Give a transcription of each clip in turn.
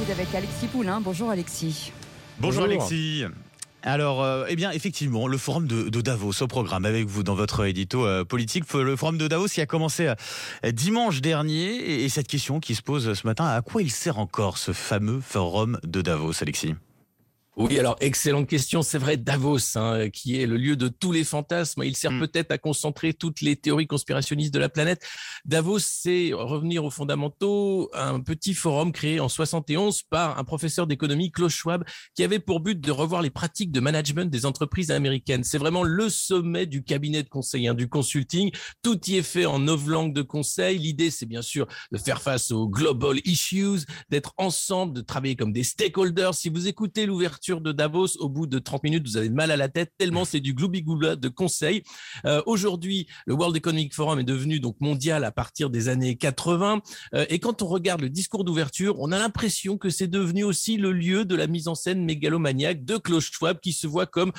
Sud avec Alexis Poulain. Bonjour Alexis. Bonjour Alexis. Alors, effectivement, le forum de Davos au programme avec vous dans votre édito politique. Le forum de Davos qui a commencé dimanche dernier. Et cette question qui se pose ce matin, à quoi il sert encore ce fameux forum de Davos, Alexis ? Oui, alors excellente question. C'est vrai, Davos, qui est le lieu de tous les fantasmes, il sert peut-être à concentrer toutes les théories conspirationnistes de la planète. Davos, c'est revenir aux fondamentaux, un petit forum créé en 71 par un professeur d'économie, Klaus Schwab, qui avait pour but de revoir les pratiques de management des entreprises américaines. C'est vraiment le sommet du cabinet de conseil, du consulting. Tout y est fait en 9 langues de conseil. L'idée, c'est bien sûr de faire face aux global issues, d'être ensemble, de travailler comme des stakeholders. Si vous écoutez l'ouverture de Davos, au bout de 30 minutes, vous avez mal à la tête, tellement c'est du gloubi-gloula de conseils. Aujourd'hui, le World Economic Forum est devenu donc mondial à partir des années 80. Et quand on regarde le discours d'ouverture, on a l'impression que c'est devenu aussi le lieu de la mise en scène mégalomaniaque de Klaus Schwab, qui se voit comme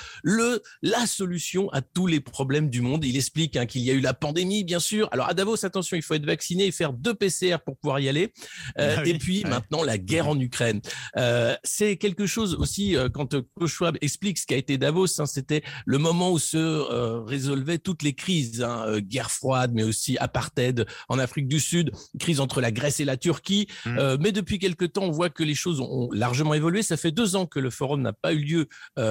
la solution à tous les problèmes du monde. Il explique qu'il y a eu la pandémie, bien sûr. Alors à Davos, attention, il faut être vacciné et faire 2 PCR pour pouvoir y aller. Et puis maintenant, la guerre en Ukraine. C'est quelque chose aussi, quand Klaus Schwab explique ce qu'a été Davos, c'était le moment où se résolvaient toutes les crises, guerre froide, mais aussi apartheid en Afrique du Sud, crise entre la Grèce et la Turquie. Mais depuis quelque temps, on voit que les choses ont largement évolué. Ça fait 2 ans que le forum n'a pas eu lieu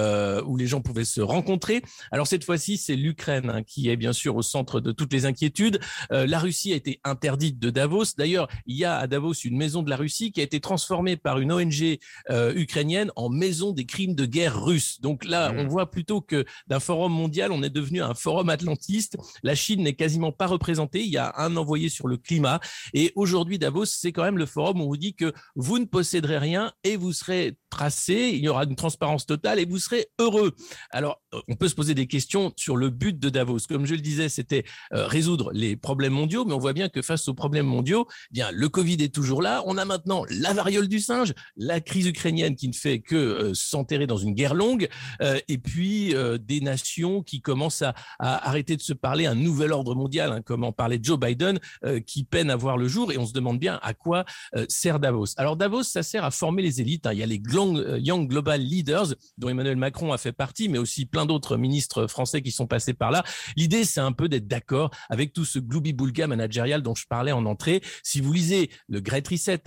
où les gens pouvaient se rencontrer. Alors cette fois-ci, c'est l'Ukraine qui est bien sûr au centre de toutes les inquiétudes. La Russie a été interdite de Davos. D'ailleurs, il y a à Davos une maison de la Russie qui a été transformée par une ONG ukrainienne en maison des crimes de guerre russes. Donc là, on voit plutôt que d'un forum mondial, on est devenu un forum atlantiste. La Chine n'est quasiment pas représentée. Il y a un envoyé sur le climat. Et aujourd'hui, Davos, c'est quand même le forum où on vous dit que vous ne posséderez rien et vous serez tracé, il y aura une transparence totale et vous serez heureux. Alors, on peut se poser des questions sur le but de Davos. Comme je le disais, c'était résoudre les problèmes mondiaux, mais on voit bien que face aux problèmes mondiaux, le Covid est toujours là. On a maintenant la variole du singe, la crise ukrainienne qui ne fait que s'enterrer dans une guerre longue, et puis des nations qui commencent à arrêter de se parler, un nouvel ordre mondial, comme en parlait Joe Biden, qui peine à voir le jour, et on se demande bien à quoi sert Davos. Alors Davos, ça sert à former les élites. Il y a les Young Global Leaders, dont Emmanuel Macron a fait partie, mais aussi plein d'autres ministres français qui sont passés par là. L'idée, c'est un peu d'être d'accord avec tout ce gloubi-boulga managérial dont je parlais en entrée. Si vous lisez le Great Reset,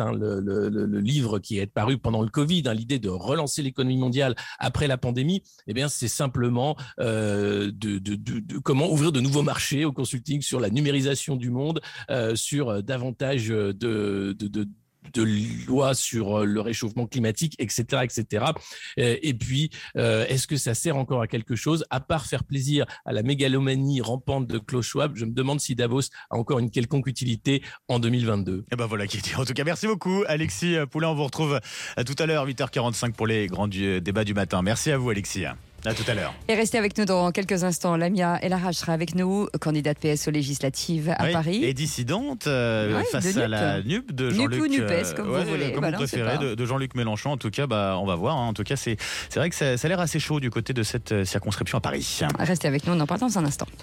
le livre qui est paru pendant le Covid, l'idée de relancer l'économie mondiale après la pandémie, c'est simplement de comment ouvrir de nouveaux marchés au consulting sur la numérisation du monde, sur davantage de lois sur le réchauffement climatique, etc., etc. Et puis, est-ce que ça sert encore à quelque chose, à part faire plaisir à la mégalomanie rampante de Klaus Schwab? Je me demande si Davos a encore une quelconque utilité en 2022. Et voilà qui est dit. En tout cas, merci beaucoup Alexis Poulain. On vous retrouve tout à l'heure, 8h45 pour les grands débats du matin. Merci à vous Alexis. À tout à l'heure. Et restez avec nous dans quelques instants. Lamia El Harraj sera avec nous, candidate PS aux législatives à Paris. Et dissidente face à la NUP de Jean-Luc. NUP ou NUPES, comme vous voulez. Comme vous préférez, de Jean-Luc Mélenchon. En tout cas, on va voir. En tout cas, c'est vrai que ça a l'air assez chaud du côté de cette circonscription à Paris. Restez avec nous, on en parle dans un instant.